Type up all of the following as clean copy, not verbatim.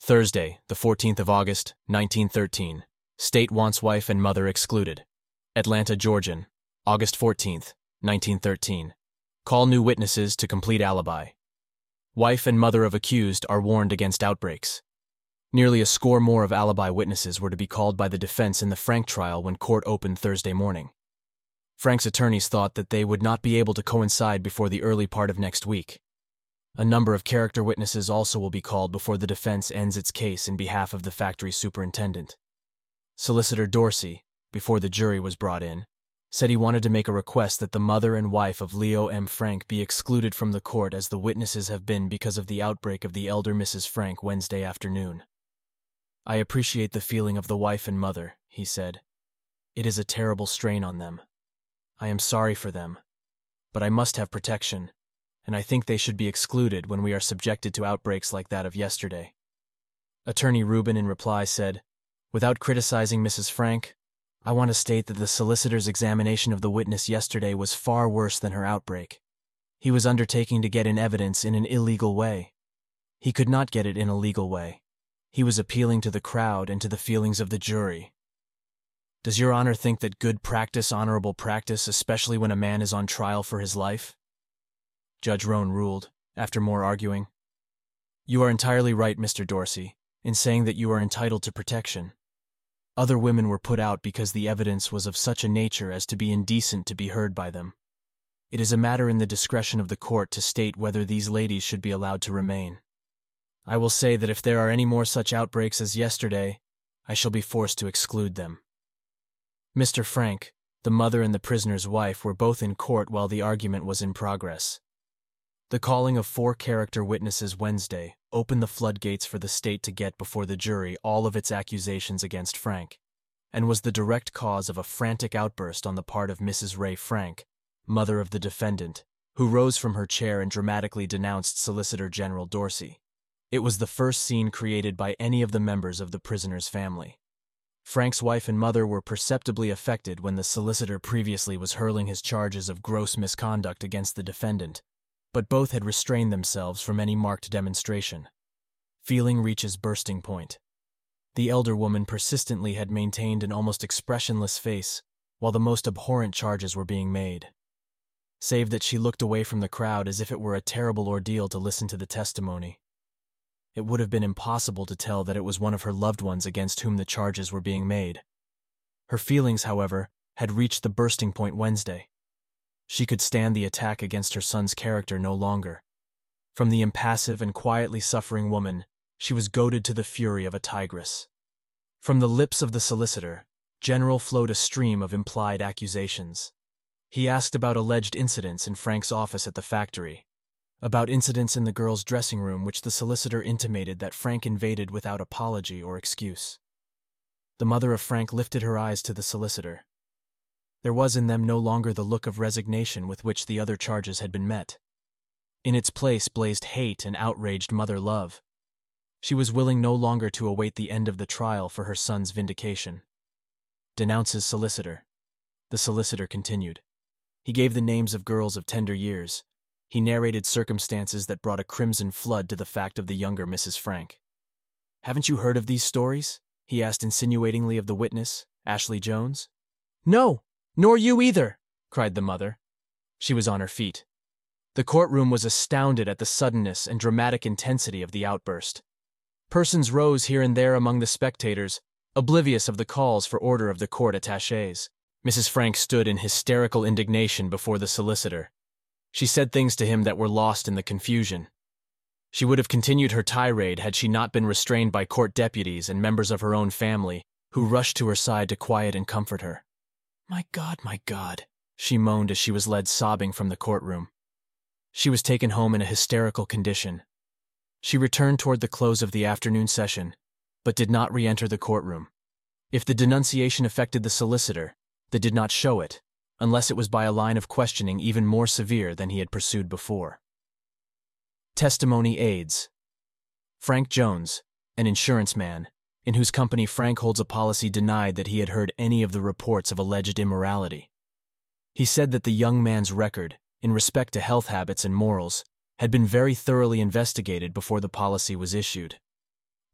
Thursday, the 14th of August, 1913. State wants wife and mother excluded. Atlanta, Georgian, August 14th, 1913. Call new witnesses to complete alibi. Wife and mother of accused are warned against outbreaks. Nearly a score more of alibi witnesses were to be called by the defense in the Frank trial when court opened Thursday morning. Frank's attorneys thought that they would not be able to coincide before the early part of next week. A number of character witnesses also will be called before the defense ends its case in behalf of the factory superintendent. Solicitor Dorsey, before the jury was brought in, said he wanted to make a request that the mother and wife of Leo M. Frank be excluded from the court as the witnesses have been because of the outbreak of the elder Mrs. Frank Wednesday afternoon. I appreciate the feeling of the wife and mother, he said. It is a terrible strain on them. I am sorry for them, but I must have protection, and I think they should be excluded when we are subjected to outbreaks like that of yesterday. Attorney Rubin in reply said, without criticizing Mrs. Frank, I want to state that the solicitor's examination of the witness yesterday was far worse than her outbreak. He was undertaking to get in evidence in an illegal way. He could not get it in a legal way. He was appealing to the crowd and to the feelings of the jury. Does Your Honor think that good practice, honorable practice, especially when a man is on trial for his life? Judge Roan ruled, after more arguing. You are entirely right, Mr. Dorsey, in saying that you are entitled to protection. Other women were put out because the evidence was of such a nature as to be indecent to be heard by them. It is a matter in the discretion of the court to state whether these ladies should be allowed to remain. I will say that if there are any more such outbreaks as yesterday, I shall be forced to exclude them. Mr. Frank, the mother and the prisoner's wife were both in court while the argument was in progress. The calling of 4 character witnesses Wednesday opened the floodgates for the state to get before the jury all of its accusations against Frank, and was the direct cause of a frantic outburst on the part of Mrs. Ray Frank, mother of the defendant, who rose from her chair and dramatically denounced Solicitor General Dorsey. It was the first scene created by any of the members of the prisoner's family. Frank's wife and mother were perceptibly affected when the solicitor previously was hurling his charges of gross misconduct against the defendant, but both had restrained themselves from any marked demonstration. Feeling reaches bursting point. The elder woman persistently had maintained an almost expressionless face while the most abhorrent charges were being made, save that she looked away from the crowd as if it were a terrible ordeal to listen to the testimony. It would have been impossible to tell that it was one of her loved ones against whom the charges were being made. Her feelings, however, had reached the bursting point Wednesday. She could stand the attack against her son's character no longer. From the impassive and quietly suffering woman, she was goaded to the fury of a tigress. From the lips of the solicitor, General flowed a stream of implied accusations. He asked about alleged incidents in Frank's office at the factory, about incidents in the girls' dressing room which the solicitor intimated that Frank invaded without apology or excuse. The mother of Frank lifted her eyes to the solicitor. There was in them no longer the look of resignation with which the other charges had been met. In its place blazed hate and outraged mother love. She was willing no longer to await the end of the trial for her son's vindication. Denounces solicitor. The solicitor continued. He gave the names of girls of tender years. He narrated circumstances that brought a crimson flood to the fact of the younger Mrs. Frank. Haven't you heard of these stories? He asked insinuatingly of the witness, Ashley Jones. No, nor you either, cried the mother. She was on her feet. The courtroom was astounded at the suddenness and dramatic intensity of the outburst. Persons rose here and there among the spectators, oblivious of the calls for order of the court attachés. Mrs. Frank stood in hysterical indignation before the solicitor. She said things to him that were lost in the confusion. She would have continued her tirade had she not been restrained by court deputies and members of her own family, who rushed to her side to quiet and comfort her. My God, she moaned as she was led sobbing from the courtroom. She was taken home in a hysterical condition. She returned toward the close of the afternoon session, but did not re-enter the courtroom. If the denunciation affected the solicitor, they did not show it, unless it was by a line of questioning even more severe than he had pursued before. Testimony aids. Frank Jones, an insurance man, in whose company Frank holds a policy, denied that he had heard any of the reports of alleged immorality. He said that the young man's record, in respect to health habits and morals, had been very thoroughly investigated before the policy was issued.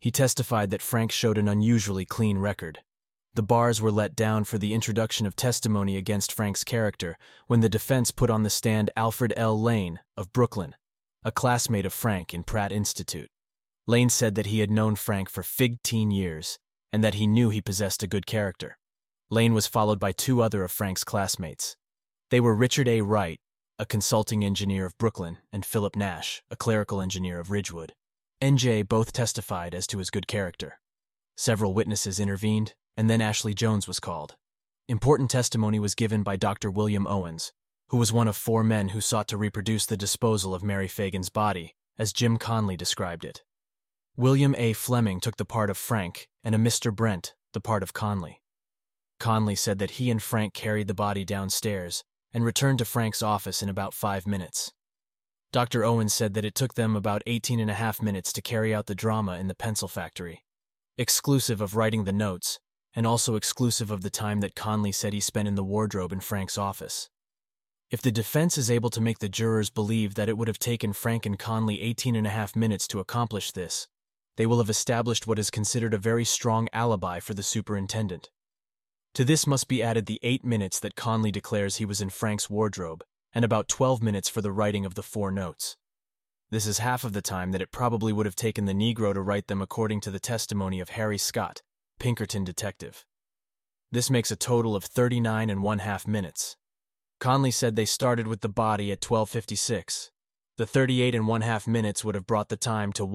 He testified that Frank showed an unusually clean record. The bars were let down for the introduction of testimony against Frank's character when the defense put on the stand Alfred L. Lane of Brooklyn, a classmate of Frank in Pratt Institute. Lane said that he had known Frank for 15 years and that he knew he possessed a good character. Lane was followed by two other of Frank's classmates. They were Richard A. Wright, a consulting engineer of Brooklyn, and Philip Nash, a clerical engineer of Ridgewood. NJ both testified as to his good character. Several witnesses intervened, and then Ashley Jones was called. Important testimony was given by Dr. William Owens, who was one of 4 men who sought to reproduce the disposal of Mary Fagan's body, as Jim Conley described it. William A. Fleming took the part of Frank, and a Mr. Brent the part of Conley. Conley said that he and Frank carried the body downstairs and returned to Frank's office in about 5 minutes. Dr. Owens said that it took them about 18.5 minutes to carry out the drama in the pencil factory, exclusive of writing the notes, and also exclusive of the time that Conley said he spent in the wardrobe in Frank's office. If the defense is able to make the jurors believe that it would have taken Frank and Conley 18.5 minutes to accomplish this, they will have established what is considered a very strong alibi for the superintendent. To this must be added the 8 minutes that Conley declares he was in Frank's wardrobe, and about 12 minutes for the writing of the 4 notes. This is half of the time that it probably would have taken the Negro to write them according to the testimony of Harry Scott, Pinkerton detective. This makes a total of 39.5 minutes. Conley said they started with the body at 12:56. The 38.5 minutes would have brought the time to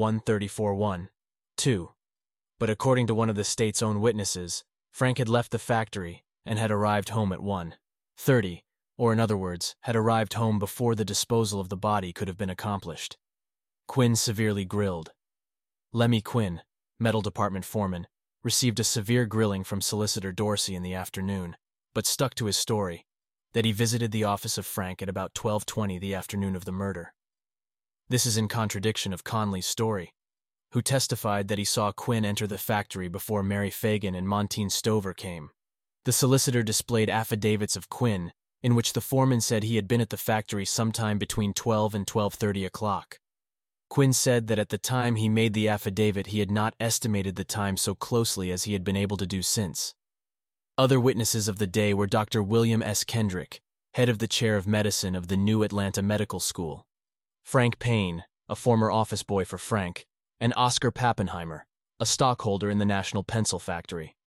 1:34:1:2. But according to one of the state's own witnesses, Frank had left the factory and had arrived home at 1:30, or in other words, had arrived home before the disposal of the body could have been accomplished. Quinn severely grilled. Lemmy Quinn, metal department foreman, received a severe grilling from Solicitor Dorsey in the afternoon, but stuck to his story, that he visited the office of Frank at about 12:20 the afternoon of the murder. This is in contradiction of Conley's story, who testified that he saw Quinn enter the factory before Mary Fagan and Montine Stover came. The solicitor displayed affidavits of Quinn, in which the foreman said he had been at the factory sometime between 12 and 12:30 o'clock. Quinn said that at the time he made the affidavit he had not estimated the time so closely as he had been able to do since. Other witnesses of the day were Dr. William S. Kendrick, head of the chair of medicine of the New Atlanta Medical School, Frank Payne, a former office boy for Frank, and Oscar Pappenheimer, a stockholder in the National Pencil Factory.